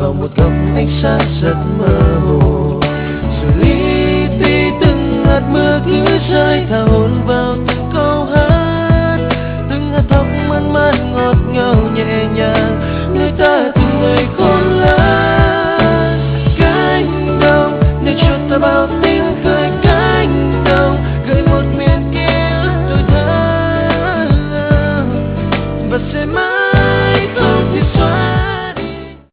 vào một góc ánh sáng rất mơ hồ. Rồi li ti từng hạt mưa cứ rơi thả hồn vào